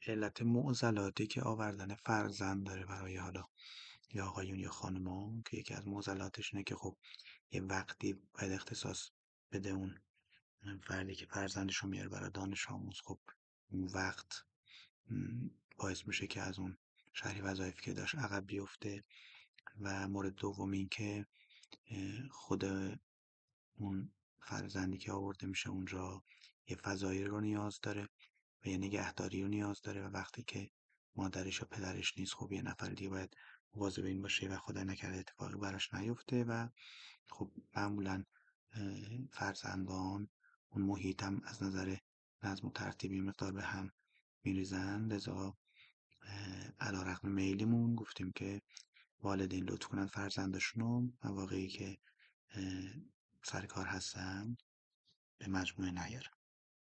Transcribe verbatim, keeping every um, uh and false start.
علت معضلاتی که آوردن فرزند داره برای حالا یا آقایون یا خانوما، که یکی از معضلاتش اینه که خب یه وقتی باید اختصاص بده اون فردی که فرزندش رو میاره برای دانش آموز. خب اون وقت م، باعث میشه که از اون شرح وظایفی که داشت عقب بیفته. و مورد دوم این که اه، خود اون فرزندی که آورده میشه اونجا یه فضایی رو نیاز داره و یه نگهداری رو نیاز داره، و وقتی که مادرش یا پدرش نیست خب یه نفر دیگه باید مواظب این باشه و خدا نکرده اتفاقی براش نیفته. و خب معمولا اه، فرزندان اون محیط هم از نظر نظم و ترتیبی مقدار به هم میریزن. لذا علیرغم میلمون گفتیم که والدین لطف کنن فرزندشون رو مواقعی که اه، سر کار هستن به مجموعه نیارن.